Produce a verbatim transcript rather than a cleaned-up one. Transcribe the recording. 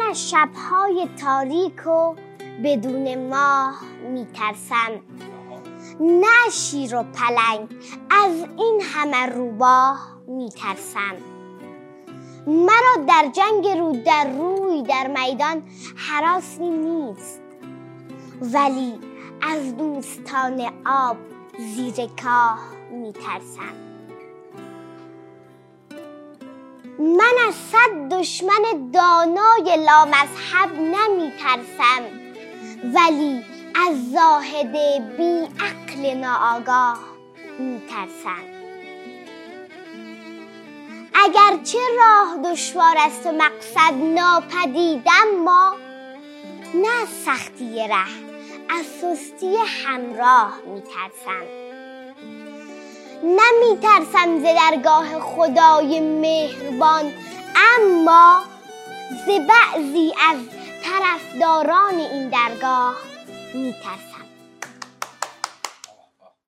از شب‌های تاریک و بدون ماه میترسم، نه از شیر و پلنگ از این همه روباه میترسم. مرا در جنگ رو در روی در میدان هراسی نیست، ولی از دوستان آب زیر کاه میترسم. من از صد دشمن دانای لامذهب نمیترسم، ولی از زاهد بی عقل ناآگاه میترسم. اگرچه راه دشوار است و مقصد ناپدید، اما نه از سختی ره، از سستی همراه میترسم. نمیترسم ز درگاه خدای مهربان، اما ز بعضی از طرفداران این درگاه میترسم.